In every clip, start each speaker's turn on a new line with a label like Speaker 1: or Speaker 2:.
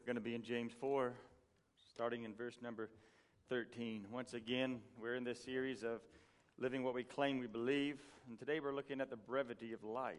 Speaker 1: Going to be in James 4, starting in verse number 13. Once again, we're in this series of living what we claim we believe, and today we're looking at the brevity of life,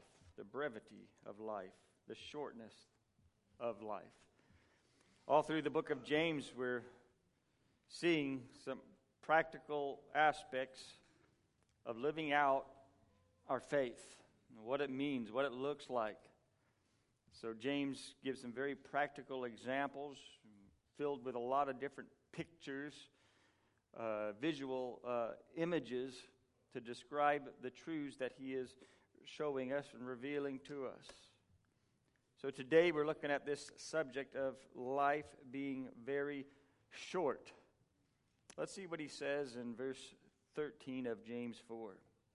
Speaker 1: the shortness of life. All through the book of James, we're seeing some practical aspects of living out our faith, what it means, what it looks like. So James gives some very practical examples filled with a lot of different pictures, visual images to describe the truths that he is showing us and revealing to us. So today we're looking at this subject of life being very short. Let's see what he says in verse 13 of James 4.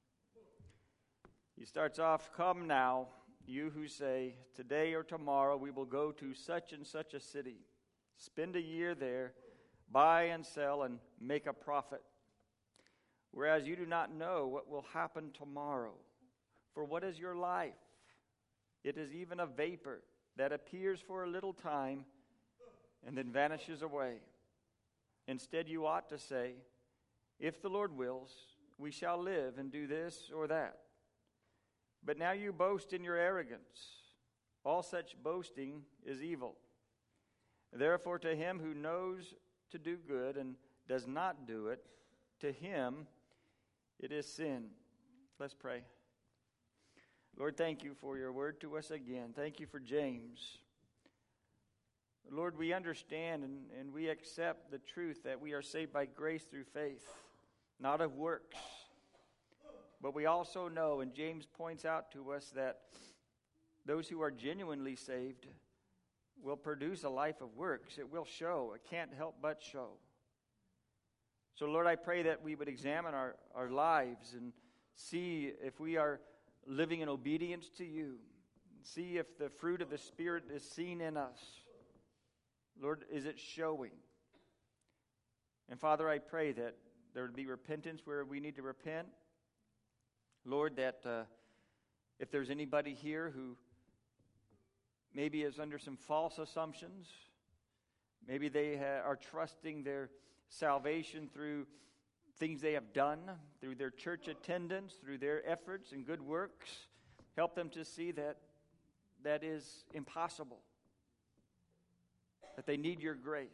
Speaker 1: He starts off, "Come now, you who say, today or tomorrow we will go to such and such a city, spend a year there, buy and sell and make a profit. Whereas you do not know what will happen tomorrow. For what is your life? It is even a vapor that appears for a little time and then vanishes away. Instead you ought to say, if the Lord wills, we shall live and do this or that. But now you boast in your arrogance. All such boasting is evil. Therefore, to him who knows to do good and does not do it, to him it is sin." Let's pray. Lord, thank you for your word to us again. Thank you for James. Lord, we understand and we accept the truth that we are saved by grace through faith, not of works. But we also know, and James points out to us, that those who are genuinely saved will produce a life of works. It will show. It can't help but show. So, Lord, I pray that we would examine our lives and see if we are living in obedience to you. See if the fruit of the Spirit is seen in us. Lord, is it showing? And Father, I pray that there would be repentance where we need to repent. Lord, that if there's anybody here who maybe is under some false assumptions, maybe they are trusting their salvation through things they have done, through their church attendance, through their efforts and good works, help them to see that that is impossible, that they need your grace.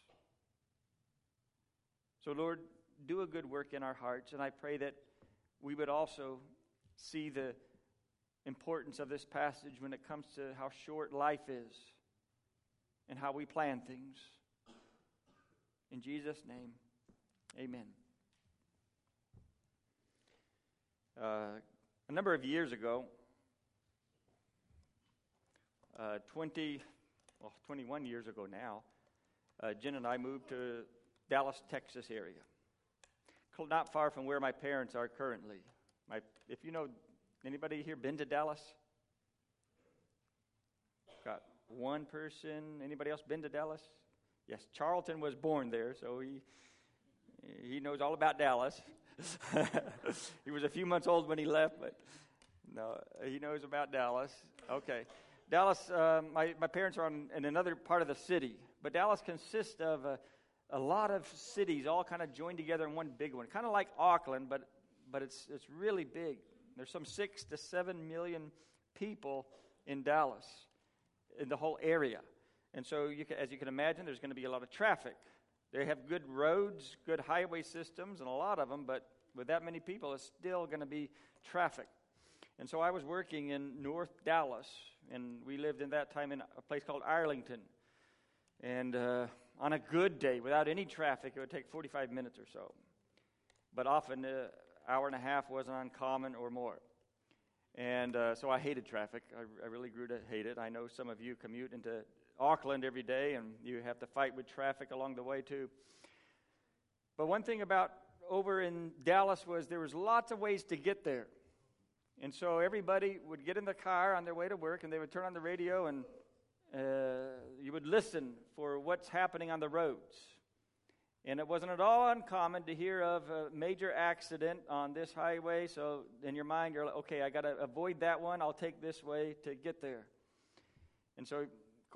Speaker 1: So, Lord, do a good work in our hearts, and I pray that we would also see the importance of this passage when it comes to how short life is and how we plan things. In Jesus' name, amen. A number of years ago, 21 years ago now, Jen and I moved to Dallas, Texas area. Not far from where my parents are currently. If you know, anybody here been to Dallas? Got one person. Anybody else been to Dallas? Yes, Charlton was born there, so he knows all about Dallas. He was a few months old when he left, but no, he knows about Dallas. Okay. Dallas, my parents are in another part of the city, but Dallas consists of a lot of cities all kind of joined together in one big one, kind of like Auckland, but it's really big. There's some 6 to 7 million people in Dallas, in the whole area. And so, as you can imagine, there's going to be a lot of traffic. They have good roads, good highway systems, and a lot of them, but with that many people, it's still going to be traffic. And so I was working in North Dallas, and we lived in that time in a place called Arlington. And on a good day, without any traffic, it would take 45 minutes or so. But often, an hour and a half wasn't uncommon or more. And so I hated traffic. I really grew to hate it. I know some of you commute into Auckland every day, and you have to fight with traffic along the way, too. But one thing about over in Dallas was there was lots of ways to get there. And so everybody would get in the car on their way to work, and they would turn on the radio, and you would listen for what's happening on the roads. And it wasn't at all uncommon to hear of a major accident on this highway. So in your mind, you're like, okay, I got to avoid that one. I'll take this way to get there. And so, of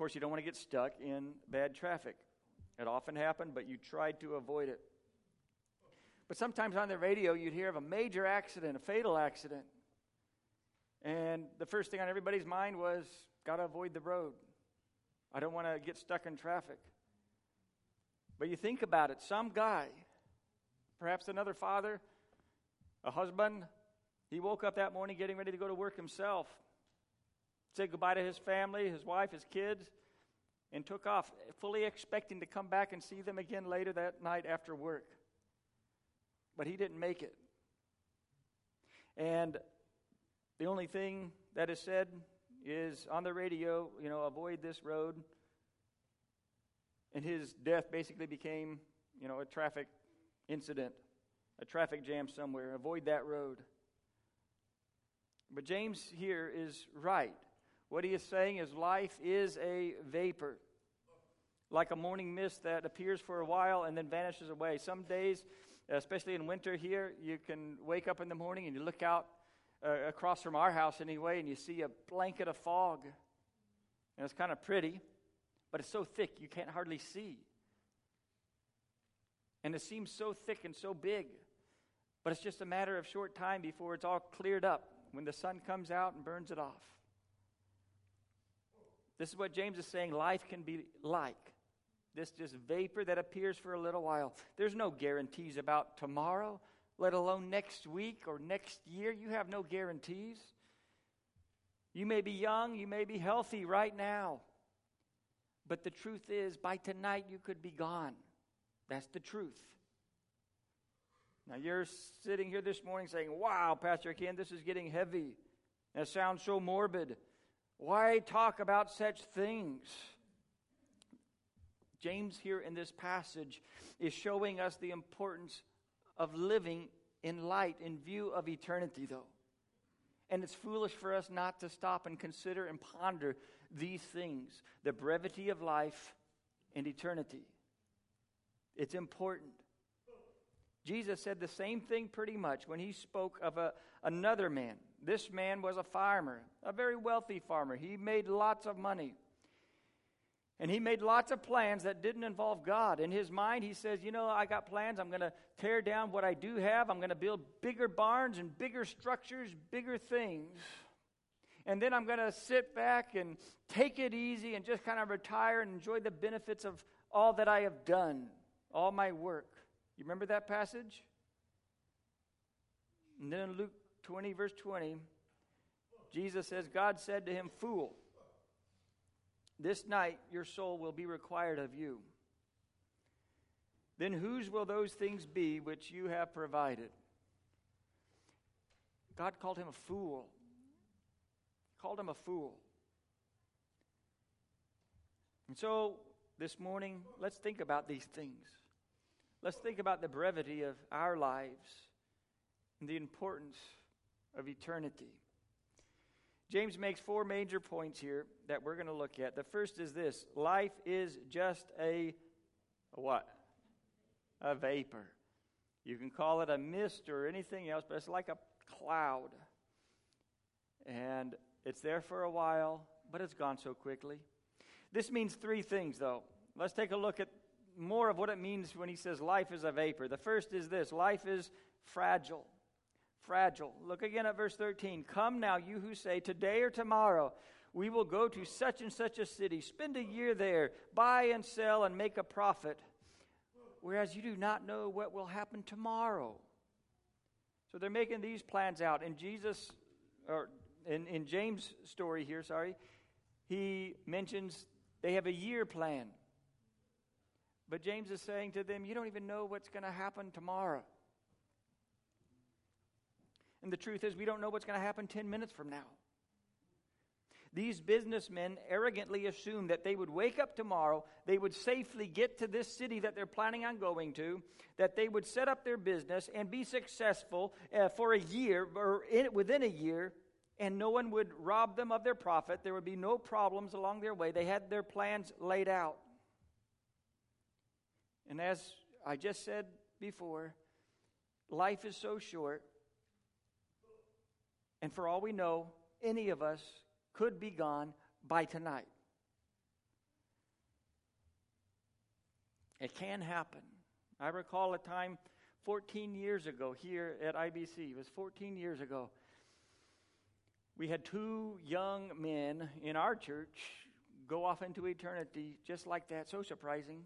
Speaker 1: Of course, you don't want to get stuck in bad traffic. It often happened, but you tried to avoid it. But sometimes on the radio, you'd hear of a major accident, a fatal accident. And the first thing on everybody's mind was, got to avoid the road. I don't want to get stuck in traffic. But you think about it, some guy, perhaps another father, a husband, he woke up that morning getting ready to go to work himself, said goodbye to his family, his wife, his kids, and took off, fully expecting to come back and see them again later that night after work. But he didn't make it. And the only thing that is said is on the radio, avoid this road. And his death basically became, a traffic incident, a traffic jam somewhere. Avoid that road. But James here is right. What he is saying is life is a vapor, like a morning mist that appears for a while and then vanishes away. Some days, especially in winter here, you can wake up in the morning and you look out across from our house anyway, and you see a blanket of fog. And it's kind of pretty, but it's so thick you can't hardly see. And it seems so thick and so big, but it's just a matter of short time before it's all cleared up when the sun comes out and burns it off. This is what James is saying life can be like. This just vapor that appears for a little while. There's no guarantees about tomorrow, let alone next week or next year. You have no guarantees. You may be young, you may be healthy right now. But the truth is, by tonight you could be gone. That's the truth. Now you're sitting here this morning saying, wow, Pastor Ken, this is getting heavy. That sounds so morbid. Why talk about such things? James here in this passage is showing us the importance of living in light, in view of eternity, though. And it's foolish for us not to stop and consider and ponder these things, the brevity of life and eternity. It's important. Jesus said the same thing pretty much when he spoke of another man. This man was a farmer, a very wealthy farmer. He made lots of money. And he made lots of plans that didn't involve God. In his mind, he says, I got plans. I'm going to tear down what I do have. I'm going to build bigger barns and bigger structures, bigger things. And then I'm going to sit back and take it easy and just kind of retire and enjoy the benefits of all that I have done, all my work. You remember that passage? And then in Luke 20, verse 20, Jesus says, God said to him, "Fool, this night your soul will be required of you. Then whose will those things be which you have provided?" God called him a fool. Called him a fool. And so this morning, let's think about these things. Let's think about the brevity of our lives and the importance of eternity. James makes 4 major points here that we're going to look at. The first is this: life is just a what? A vapor. You can call it a mist or anything else, but it's like a cloud. And it's there for a while, but it's gone so quickly. This means 3 things, though. Let's take a look at more of what it means when he says life is a vapor. The first is this: life is fragile. Fragile. Look again at verse 13. Come now, you who say, today or tomorrow we will go to such and such a city, spend a year there, buy and sell and make a profit, whereas you do not know what will happen tomorrow. So they're making these plans out. In James' story here, he mentions they have a year plan. But James is saying to them, you don't even know what's going to happen tomorrow. And the truth is, we don't know what's going to happen 10 minutes from now. These businessmen arrogantly assumed that they would wake up tomorrow, they would safely get to this city that they're planning on going to, that they would set up their business and be successful for a year, or within a year, and no one would rob them of their profit. There would be no problems along their way. They had their plans laid out. And as I just said before, life is so short. And for all we know, any of us could be gone by tonight. It can happen. I recall a time 14 years ago here at IBC. It was 14 years ago. We had 2 young men in our church go off into eternity just like that. So surprising.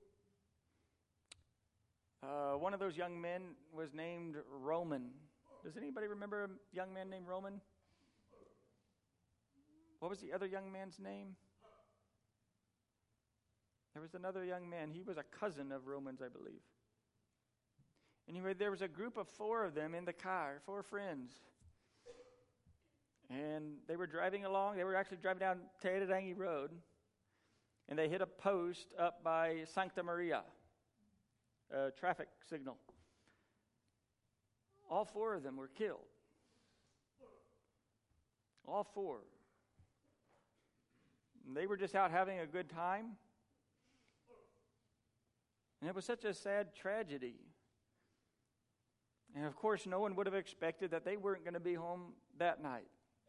Speaker 1: One of those young men was named Roman. Does anybody remember a young man named Roman? What was the other young man's name? There was another young man. He was a cousin of Roman's, I believe. Anyway, there was a group of 4 of them in the car, 4 friends. And they were driving along. They were actually driving down Teiradangi Road. And they hit a post up by Sancta Maria, a traffic signal. All 4 of them were killed. All 4. And they were just out having a good time. And it was such a sad tragedy. And of course, no one would have expected that they weren't going to be home that night.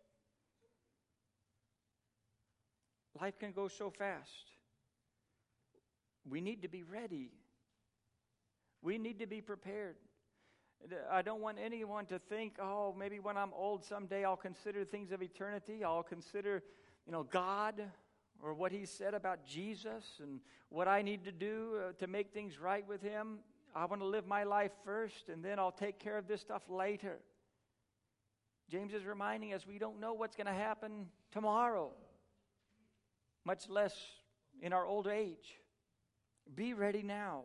Speaker 1: Life can go so fast. We need to be ready. We need to be prepared. I don't want anyone to think, oh, maybe when I'm old someday I'll consider things of eternity. I'll consider, God or what He said about Jesus and what I need to do to make things right with Him. I want to live my life first, and then I'll take care of this stuff later. James is reminding us we don't know what's going to happen tomorrow, much less in our old age. Be ready now.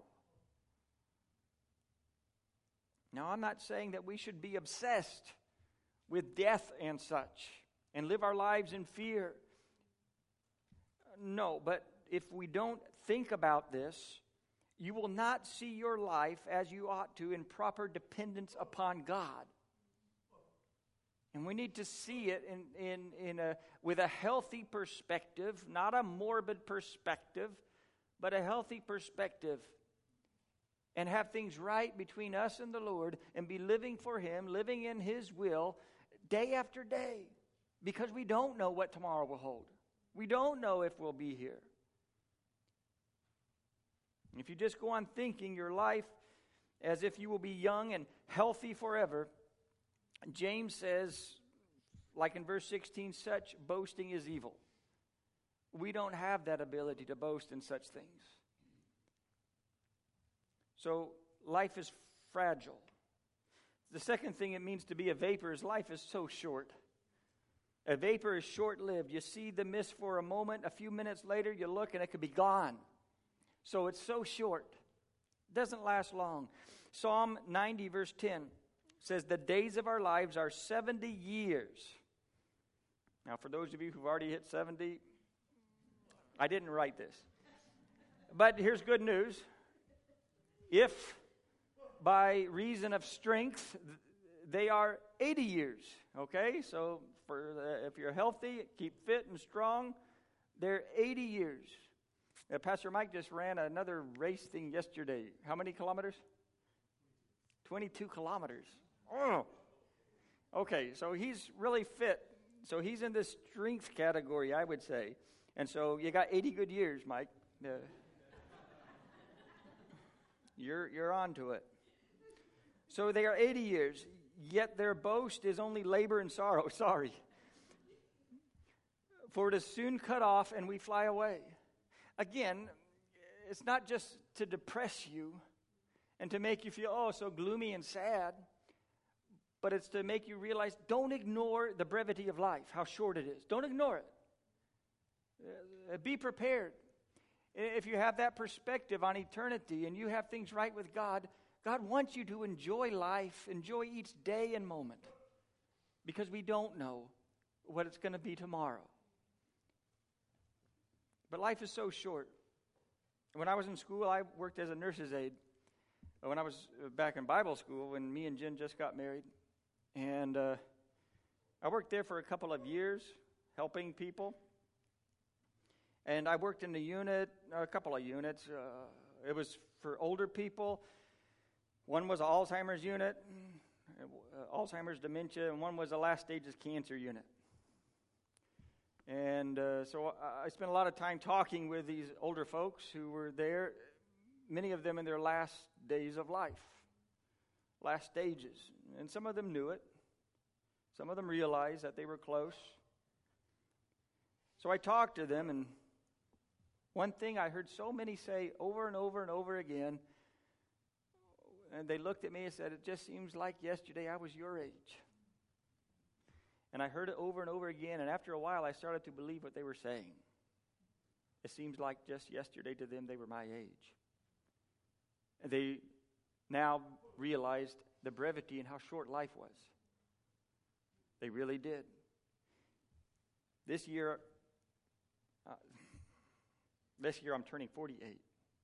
Speaker 1: Now, I'm not saying that we should be obsessed with death and such and live our lives in fear. No, but if we don't think about this, you will not see your life as you ought to in proper dependence upon God. And we need to see it with a healthy perspective, not a morbid perspective, but a healthy perspective. And have things right between us and the Lord and be living for Him, living in His will day after day. Because we don't know what tomorrow will hold. We don't know if we'll be here. If you just go on thinking your life as if you will be young and healthy forever, James says, like in verse 16, such boasting is evil. We don't have that ability to boast in such things. So life is fragile. The second thing it means to be a vapor is life is so short. A vapor is short-lived. You see the mist for a moment. A few minutes later, you look and it could be gone. So it's so short. It doesn't last long. Psalm 90 verse 10 says, the days of our lives are 70 years. Now, for those of you who've already hit 70, I didn't write this. But here's good news. If by reason of strength, they are 80 years. Okay, so if you're healthy, keep fit and strong, they're 80 years. Pastor Mike just ran another race thing yesterday. How many kilometers? 22 kilometers. Oh. Okay, so he's really fit. So he's in this strength category, I would say. And so you got 80 good years, Mike. You're on to it. So they are 80 years, yet their boast is only labor and sorrow. Sorry. For it is soon cut off and we fly away. Again, it's not just to depress you and to make you feel, so gloomy and sad, but it's to make you realize, don't ignore the brevity of life, how short it is. Don't ignore it. Be prepared. If you have that perspective on eternity and you have things right with God, God wants you to enjoy life, enjoy each day and moment, because we don't know what it's going to be tomorrow. But life is so short. When I was in school, I worked as a nurse's aide. When I was back in Bible school, when me and Jen just got married, and I worked there for a couple of years, helping people. And I worked in a couple of units. It was for older people. One was an Alzheimer's unit, Alzheimer's dementia, and one was a last stages cancer unit. And so I spent a lot of time talking with these older folks who were there many of them in their last days of life, last stages. And some of them knew it. Some of them realized that they were close. So I talked to them, and one thing I heard so many say over and over and over again, and they looked at me and said, "It just seems like yesterday I was your age." And I heard it over and over again, and after a while I started to believe what they were saying. It seems like just yesterday to them they were my age. And they now realized the brevity and how short life was. They really did. This year I'm turning 48.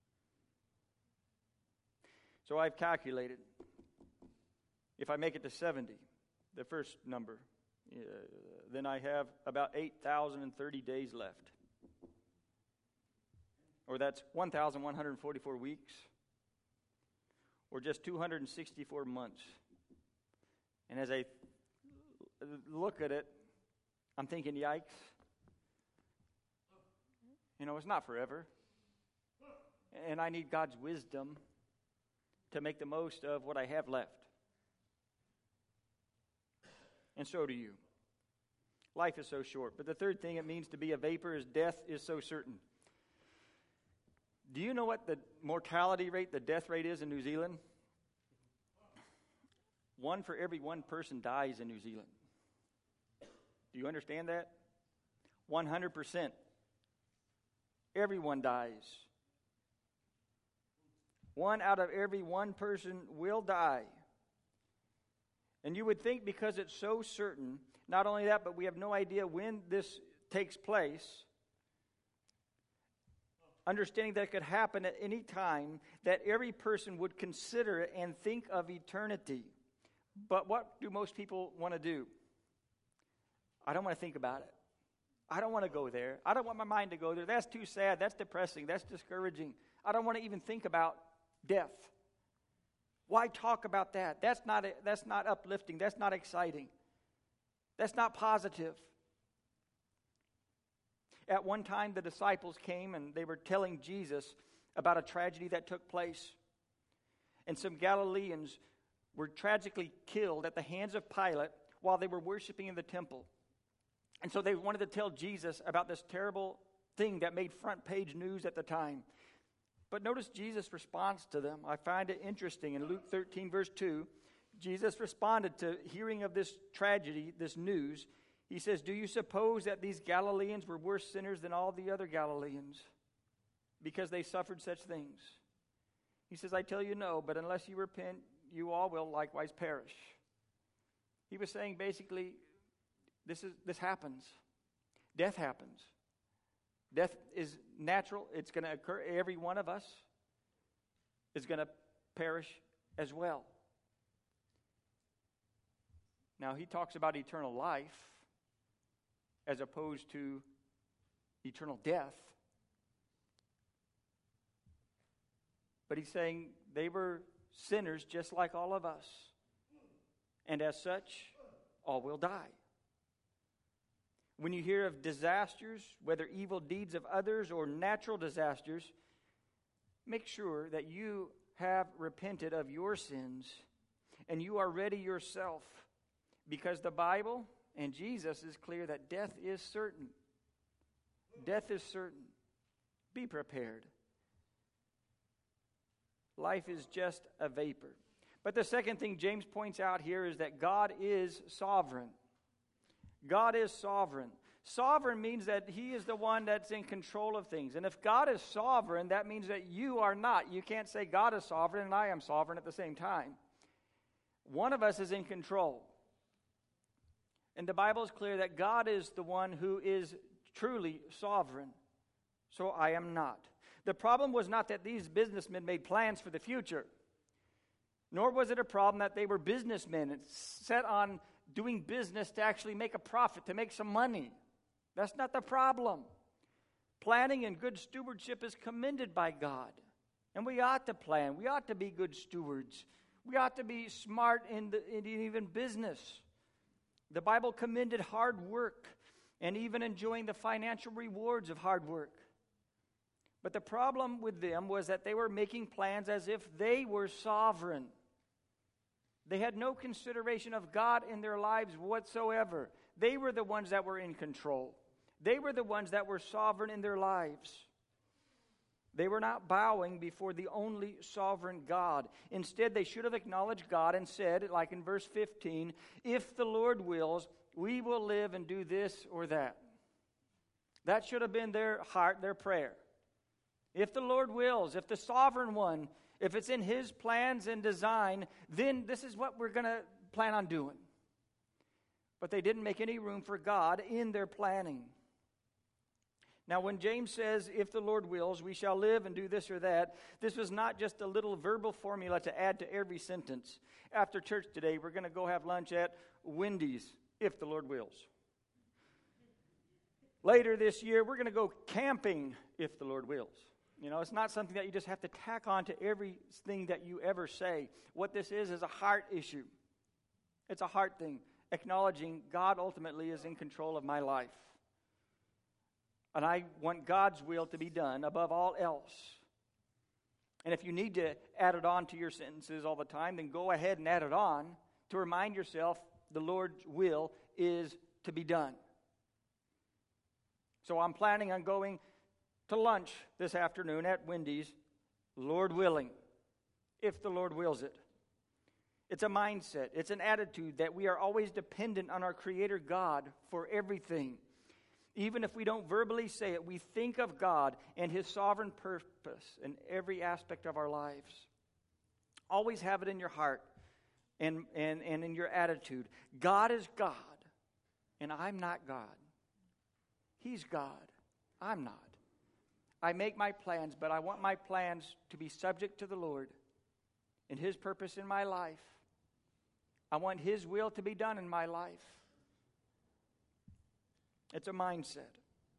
Speaker 1: So I've calculated, if I make it to 70, the first number, then I have about 8,030 days left. Or that's 1,144 weeks, or just 264 months. And as I look at it, I'm thinking, yikes. It's not forever. And I need God's wisdom to make the most of what I have left. And so do you. Life is so short. But the third thing it means to be a vapor is death is so certain. Do you know what the mortality rate, the death rate is in New Zealand? 1 for every 1 person dies in New Zealand. Do you understand that? 100%. Everyone dies. 1 out of every 1 person will die. And you would think because it's so certain, not only that, but we have no idea when this takes place, understanding that it could happen at any time, that every person would consider it and think of eternity. But what do most people want to do? I don't want to think about it. I don't want to go there. I don't want my mind to go there. That's too sad. That's depressing. That's discouraging. I don't want to even think about death. Why talk about that? That's not uplifting. That's not exciting. That's not positive. At one time, the disciples came and they were telling Jesus about a tragedy that took place. And some Galileans were tragically killed at the hands of Pilate while they were worshiping in the temple. And so they wanted to tell Jesus about this terrible thing that made front page news at the time. But notice Jesus' response to them. I find it interesting. In Luke 13, verse 2, Jesus responded to hearing of this tragedy, this news. He says, "Do you suppose that these Galileans were worse sinners than all the other Galileans because they suffered such things?" He says, "I tell you no, but unless you repent, you all will likewise perish." He was saying basically, this happens. Death happens. Death is natural. It's going to occur. Every one of us is going to perish as well. Now, he talks about eternal life as opposed to eternal death. But he's saying they were sinners just like all of us. And as such, all will die. When you hear of disasters, whether evil deeds of others or natural disasters, make sure that you have repented of your sins and you are ready yourself, because the Bible and Jesus is clear that death is certain. Death is certain. Be prepared. Life is just a vapor. But the second thing James points out here is that God is sovereign. God is sovereign. Sovereign means that he is the one that's in control of things. And if God is sovereign, that means that you are not. You can't say God is sovereign and I am sovereign at the same time. One of us is in control. And the Bible is clear that God is the one who is truly sovereign. So I am not. The problem was not that these businessmen made plans for the future. Nor was it a problem that they were businessmen and set on doing business to actually make a profit, to make some money. That's not the problem. Planning and good stewardship is commended by God. And we ought to plan. We ought to be good stewards. We ought to be smart in even business. The Bible commended hard work and even enjoying the financial rewards of hard work. But the problem with them was that they were making plans as if they were sovereign. They had no consideration of God in their lives whatsoever. They were the ones that were in control. They were the ones that were sovereign in their lives. They were not bowing before the only sovereign God. Instead, they should have acknowledged God and said, like in verse 15, if the Lord wills, we will live and do this or that. That should have been their heart, their prayer. If the Lord wills, if the sovereign one, if it's in his plans and design, then this is what we're going to plan on doing. But they didn't make any room for God in their planning. Now, when James says, if the Lord wills, we shall live and do this or that, this was not just a little verbal formula to add to every sentence. After church today, we're going to go have lunch at Wendy's, if the Lord wills. Later this year, we're going to go camping, if the Lord wills. You know, it's not something that you just have to tack on to everything that you ever say. What this is a heart issue. It's a heart thing, acknowledging God ultimately is in control of my life. And I want God's will to be done above all else. And if you need to add it on to your sentences all the time, then go ahead and add it on to remind yourself the Lord's will is to be done. So I'm planning on going to lunch this afternoon at Wendy's, Lord willing, if the Lord wills it. It's a mindset. It's an attitude that we are always dependent on our Creator God for everything. Even if we don't verbally say it, we think of God and His sovereign purpose in every aspect of our lives. Always have it in your heart and in your attitude. God is God, and I'm not God. He's God. I'm not. I make my plans, but I want my plans to be subject to the Lord and His purpose in my life. I want His will to be done in my life. It's a mindset.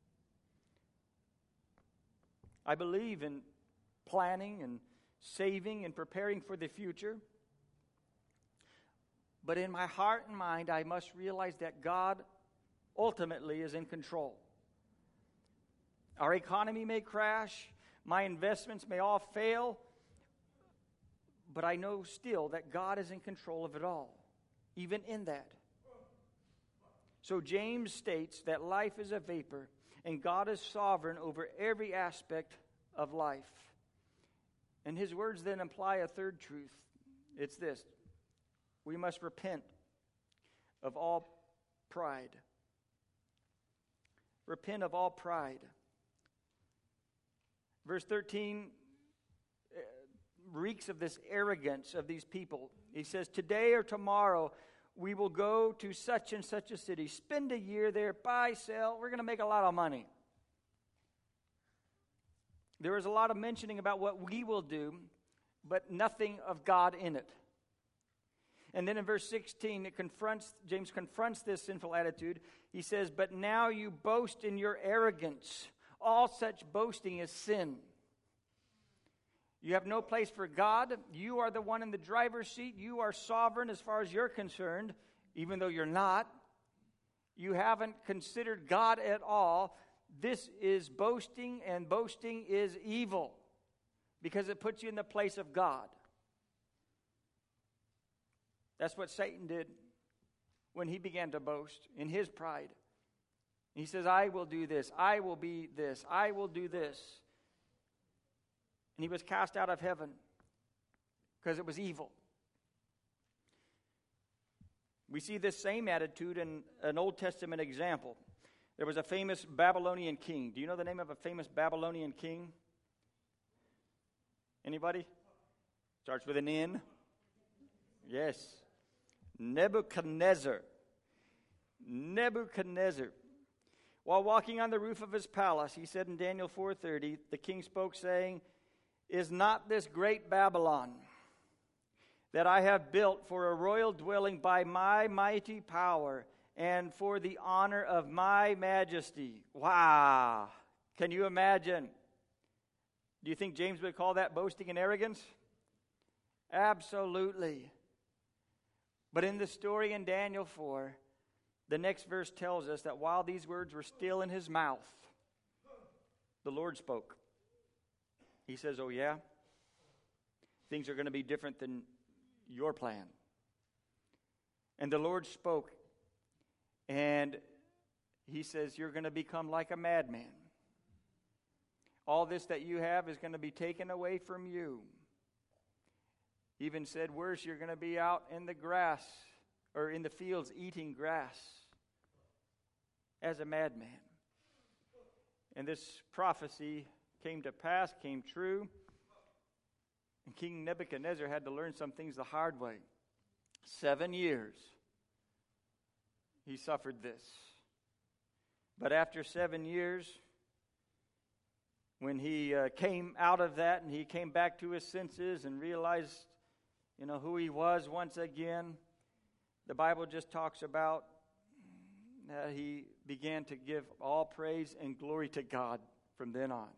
Speaker 1: I believe in planning and saving and preparing for the future. But in my heart and mind, I must realize that God ultimately is in control. Our economy may crash. My investments may all fail. But I know still that God is in control of it all, even in that. So James states that life is a vapor, and God is sovereign over every aspect of life. And his words then imply a third truth. It's this: we must repent of all pride. Repent of all pride. Verse 13 reeks of this arrogance of these people. He says, today or tomorrow we will go to such and such a city, spend a year there, buy, sell, we're going to make a lot of money. There is a lot of mentioning about what we will do, but nothing of God in it. And then in verse 16, James confronts this sinful attitude. He says, but now you boast in your arrogance. All such boasting is sin. You have no place for God. You are the one in the driver's seat. You are sovereign as far as you're concerned, even though you're not. You haven't considered God at all. This is boasting, and boasting is evil because it puts you in the place of God. That's what Satan did when he began to boast in his pride. He says, I will do this. I will be this. I will do this. And he was cast out of heaven because it was evil. We see this same attitude in an Old Testament example. There was a famous Babylonian king. Do you know the name of a famous Babylonian king? Anybody? Starts with an N. Yes. Nebuchadnezzar. Nebuchadnezzar. While walking on the roof of his palace, he said in Daniel 4:30, the king spoke, saying, is not this great Babylon that I have built for a royal dwelling by my mighty power and for the honor of my majesty? Wow. Can you imagine? Do you think James would call that boasting and arrogance? Absolutely. But in the story in Daniel 4, the next verse tells us that while these words were still in his mouth, the Lord spoke. He says, oh yeah? Things are going to be different than your plan. And the Lord spoke, and he says, you're going to become like a madman. All this that you have is going to be taken away from you. He even said, worse, you're going to be out in the grass, or in the fields eating grass as a madman. And this prophecy came to pass, came true. And King Nebuchadnezzar had to learn some things the hard way. 7 years he suffered this. But after 7 years, when he came out of that and he came back to his senses and realized, who he was once again, the Bible just talks about that he began to give all praise and glory to God from then on.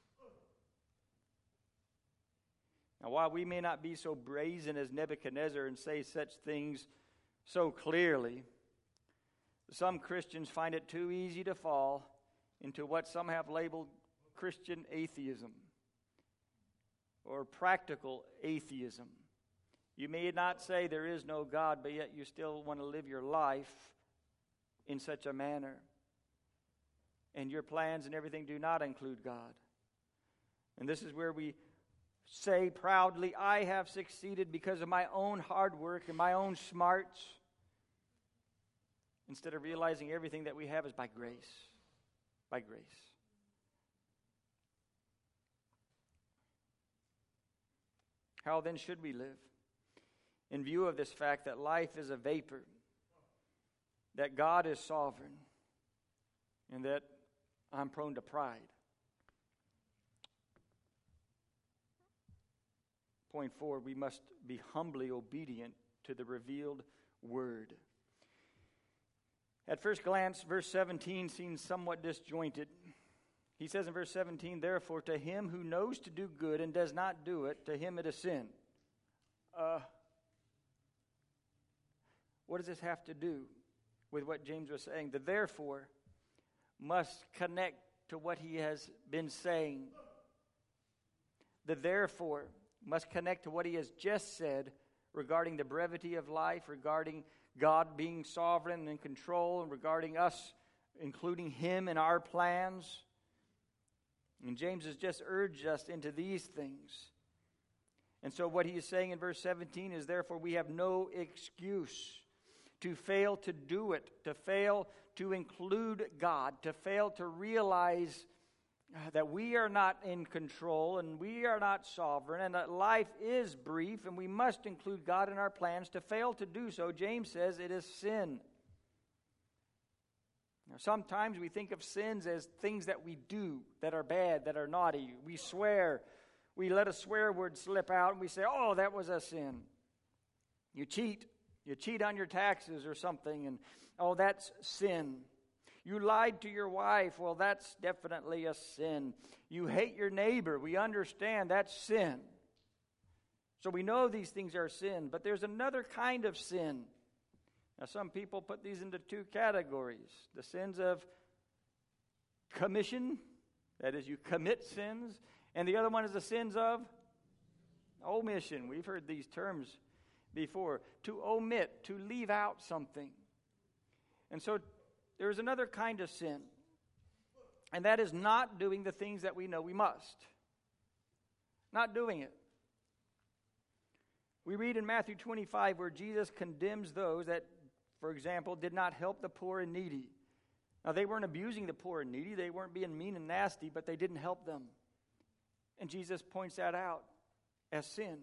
Speaker 1: Now, while we may not be so brazen as Nebuchadnezzar and say such things so clearly, some Christians find it too easy to fall into what some have labeled Christian atheism or practical atheism. You may not say there is no God, but yet you still want to live your life in such a manner. And your plans and everything do not include God. And this is where we say proudly, I have succeeded because of my own hard work and my own smarts, instead of realizing everything that we have is by grace. By grace. How then should we live? In view of this fact that life is a vapor, that God is sovereign, and that I'm prone to pride. Point 4, we must be humbly obedient to the revealed word. At first glance, verse 17 seems somewhat disjointed. He says in verse 17, therefore, to him who knows to do good and does not do it, to him it is sin. What does this have to do with what James was saying? The therefore must connect to what he has been saying. The therefore must connect to what he has just said regarding the brevity of life, regarding God being sovereign and in control, and regarding us including him in our plans. And James has just urged us into these things. And so what he is saying in verse 17 is, therefore we have no excuse to fail to do it, to fail to include God, to fail to realize that we are not in control and we are not sovereign and that life is brief and we must include God in our plans. To fail to do so, James says, it is sin. Now, sometimes we think of sins as things that we do that are bad, that are naughty. We swear. We let a swear word slip out and we say, oh, that was a sin. You cheat. You cheat on your taxes or something, and oh, that's sin. You lied to your wife. Well, that's definitely a sin. You hate your neighbor. We understand that's sin. So we know these things are sin, but there's another kind of sin. Now, some people put these into two categories. The sins of commission, that is, you commit sins, and the other one is the sins of omission. We've heard these terms before. To omit, to leave out something. And so there's another kind of sin, and that is not doing the things that we know we must. Not doing it. We read in Matthew 25 where Jesus condemns those that, for example, did not help the poor and needy. Now, they weren't abusing the poor and needy. They weren't being mean and nasty, but they didn't help them. And Jesus points that out as sin.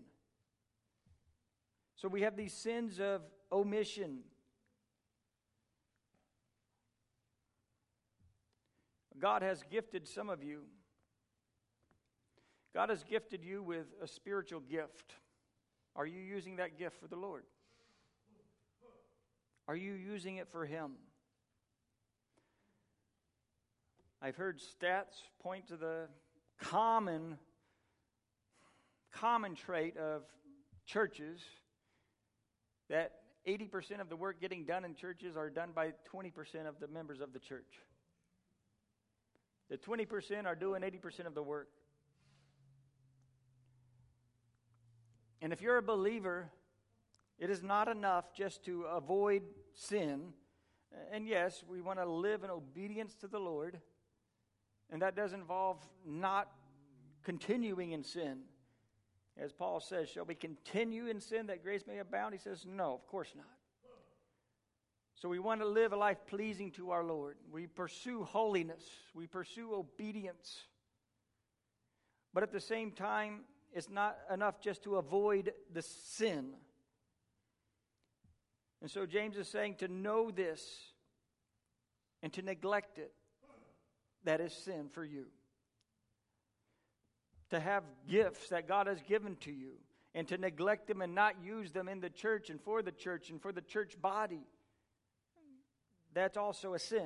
Speaker 1: So we have these sins of omission. God has gifted some of you. God has gifted you with a spiritual gift. Are you using that gift for the Lord? Are you using it for Him? I've heard stats point to the common trait of churches that 80% of the work getting done in churches are done by 20% of the members of the church. The 20% are doing 80% of the work. And if you're a believer, it is not enough just to avoid sin. And yes, we want to live in obedience to the Lord. And that does involve not continuing in sin. As Paul says, shall we continue in sin that grace may abound? He says, no, of course not. So we want to live a life pleasing to our Lord. We pursue holiness. We pursue obedience. But at the same time, it's not enough just to avoid the sin. And so James is saying to know this and to neglect it, that is sin for you. To have gifts that God has given to you and to neglect them and not use them in the church and for the church body, that's also a sin.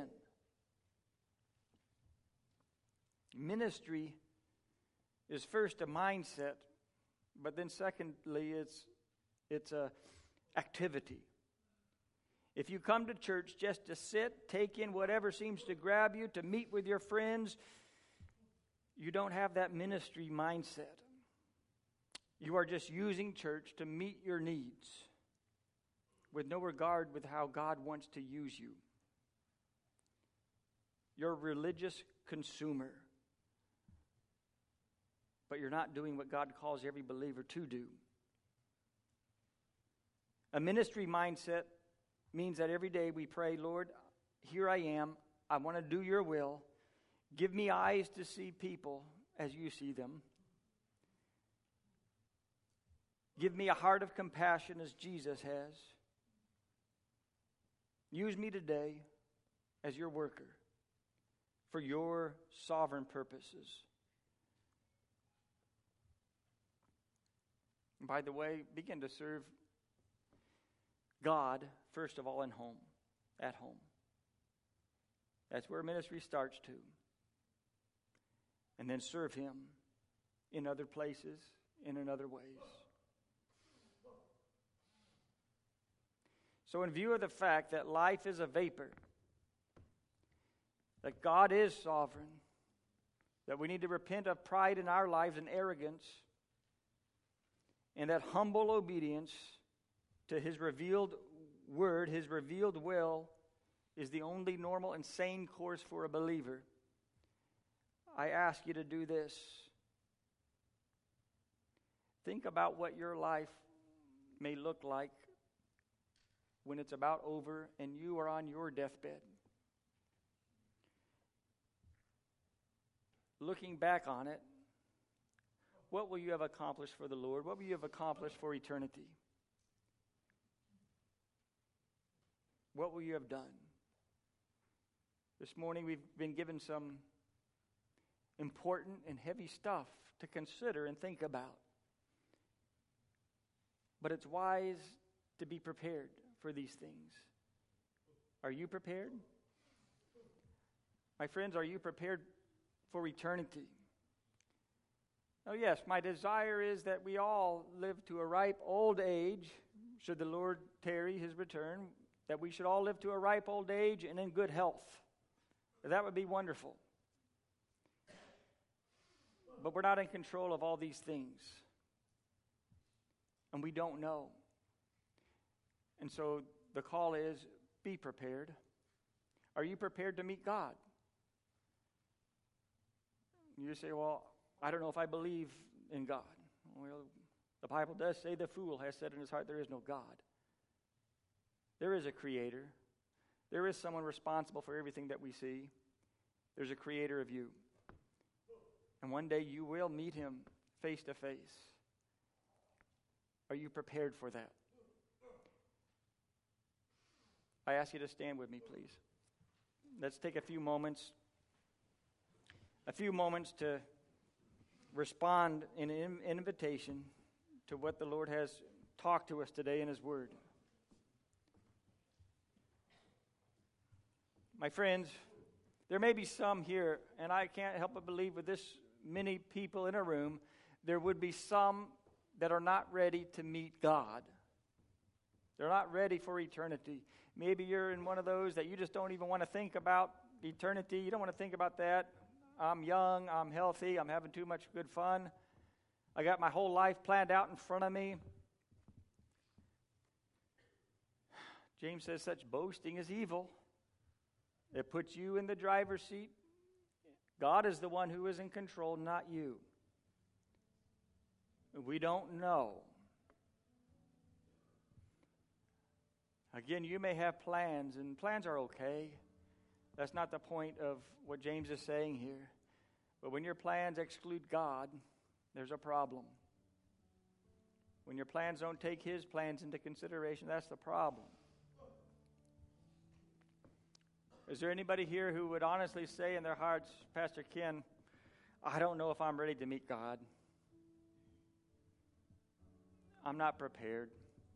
Speaker 1: Ministry is first a mindset, but then secondly, it's a activity. If you come to church just to sit, take in whatever seems to grab you, to meet with your friends, you don't have that ministry mindset. You are just using church to meet your needs with no regard with how God wants to use you. You're a religious consumer, but you're not doing what God calls every believer to do. A ministry mindset means that every day we pray, Lord, here I am. I want to do your will. Give me eyes to see people as you see them. Give me a heart of compassion as Jesus has. Use me today as your worker for your sovereign purposes. And by the way, begin to serve God, first of all, at home. That's where ministry starts to. And then serve Him in other places and in other ways. So in view of the fact that life is a vapor, that God is sovereign, that we need to repent of pride in our lives and arrogance, and that humble obedience to His revealed word, His revealed will, is the only normal and sane course for a believer, I ask you to do this. Think about what your life may look like when it's about over and you are on your deathbed. Looking back on it, what will you have accomplished for the Lord? What will you have accomplished for eternity? What will you have done? This morning we've been given some important and heavy stuff to consider and think about. But it's wise to be prepared for these things. Are you prepared? My friends, are you prepared for eternity? Oh yes, my desire is that we all live to a ripe old age, should the Lord tarry His return, that we should all live to a ripe old age and in good health. That would be wonderful. But we're not in control of all these things. And we don't know. And so the call is, be prepared. Are you prepared to meet God? You say, well, I don't know if I believe in God. Well, the Bible does say the fool has said in his heart there is no God. There is a creator. There is someone responsible for everything that we see. There's a creator of you. And one day you will meet Him face to face. Are you prepared for that? I ask you to stand with me, please. Let's take a few moments to respond in an invitation to what the Lord has talked to us today in His Word. My friends, there may be some here, and I can't help but believe with this many people in a room, there would be some that are not ready to meet God. They're not ready for eternity. Maybe you're in one of those that you just don't even want to think about eternity. You don't want to think about that. I'm young, I'm healthy, I'm having too much good fun. I got my whole life planned out in front of me. James says such boasting is evil. It puts you in the driver's seat. God is the one who is in control, not you. We don't know. Again, you may have plans, and plans are okay. That's not the point of what James is saying here. But when your plans exclude God, there's a problem. When your plans don't take His plans into consideration, that's the problem. Is there anybody here who would honestly say in their hearts, Pastor Ken, I don't know if I'm ready to meet God. I'm not prepared.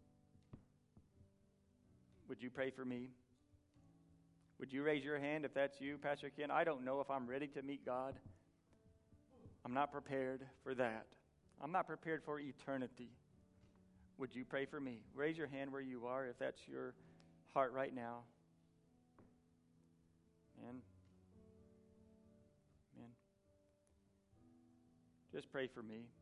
Speaker 1: Would you pray for me? Would you raise your hand if that's you, Pastor Ken? I don't know if I'm ready to meet God. I'm not prepared for that. I'm not prepared for eternity. Would you pray for me? Raise your hand where you are if that's your heart right now. Amen. Amen. Just pray for me.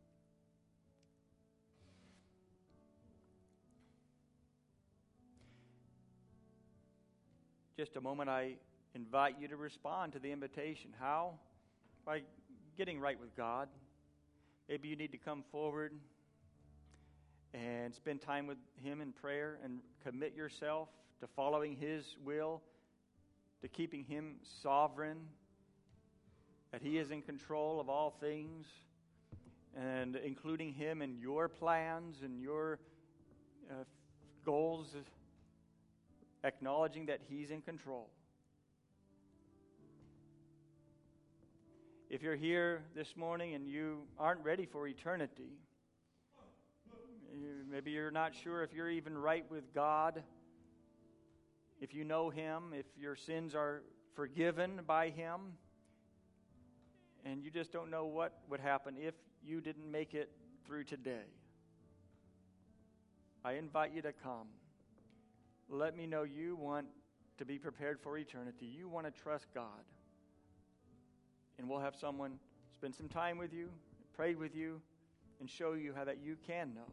Speaker 1: Just a moment, I invite you to respond to the invitation. How? By getting right with God. Maybe you need to come forward and spend time with Him in prayer and commit yourself to following His will, to keeping Him sovereign, that He is in control of all things, and including Him in your plans and your goals, acknowledging that He's in control. If you're here this morning and you aren't ready for eternity, maybe you're not sure if you're even right with God, if you know Him, if your sins are forgiven by Him, and you just don't know what would happen if you didn't make it through today, I invite you to come. Let me know you want to be prepared for eternity. You want to trust God. And we'll have someone spend some time with you, pray with you, and show you how that you can know.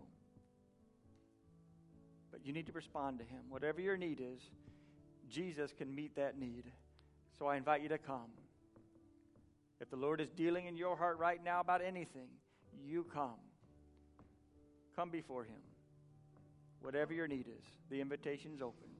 Speaker 1: But you need to respond to Him. Whatever your need is, Jesus can meet that need. So I invite you to come. If the Lord is dealing in your heart right now about anything, you come. Come before Him. Whatever your need is, the invitation is open.